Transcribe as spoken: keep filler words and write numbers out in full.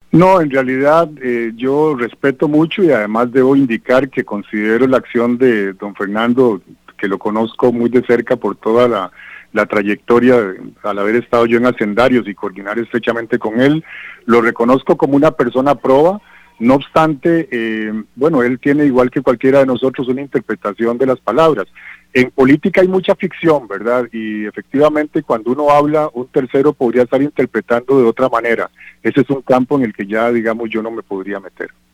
No, en realidad eh, yo respeto mucho y además debo indicar que considero la acción de don Fernando, que lo conozco muy de cerca por toda la, la trayectoria al haber estado yo en Hacendarios y coordinar estrechamente con él, lo reconozco como una persona proba. No obstante, eh, bueno, él tiene igual que cualquiera de nosotros una interpretación de las palabras. En política hay mucha ficción, ¿verdad? Y efectivamente cuando uno habla, un tercero podría estar interpretando de otra manera. Ese es un campo en el que ya, digamos, yo no me podría meter.